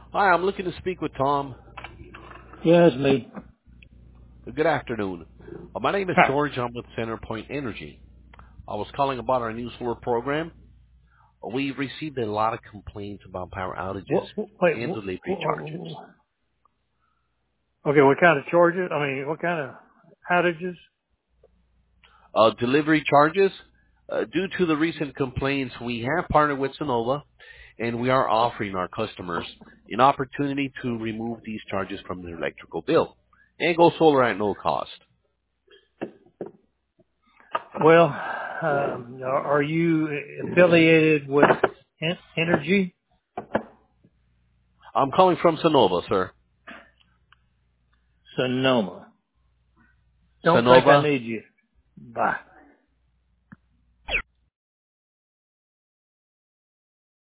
Hi, I'm looking to speak with Tom. Yeah, it's me. Good afternoon. My name is Hi. George. I'm with CenterPoint Energy. I was calling about our new solar program. We've received a lot of complaints about power outages Wait. and delivery charges. Okay, what kind of charges? I mean, what kind of outages? Delivery charges, due to the recent complaints, we have partnered with Sonova, and we are offering our customers an opportunity to remove these charges from their electrical bill and go solar at no cost. Well, are you affiliated with Energy? I'm calling from Sonova, sir. Sonoma. Don't think I Sonova. need you. Bye.